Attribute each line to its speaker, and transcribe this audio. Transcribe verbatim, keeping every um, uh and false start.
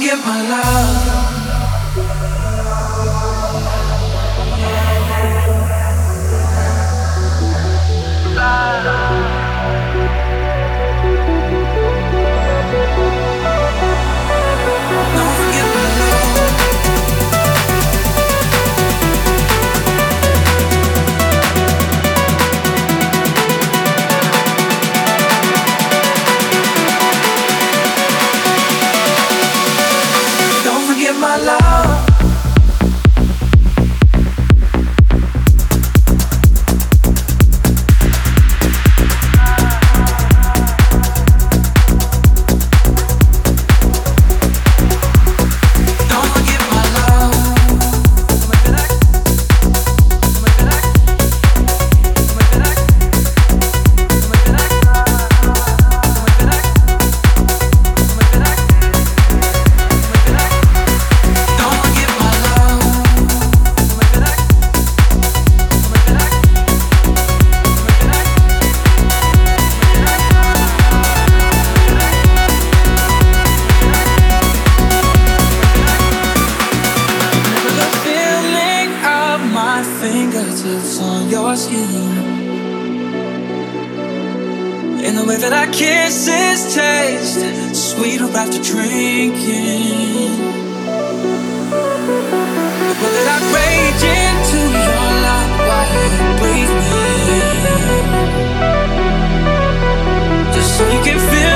Speaker 1: forget my love. Don't forget my love. Don't forget my love. Fingertips on your skin, in the way that our kisses taste sweeter after drinking, the way that I rage into your love while you breathe me, just so you can feel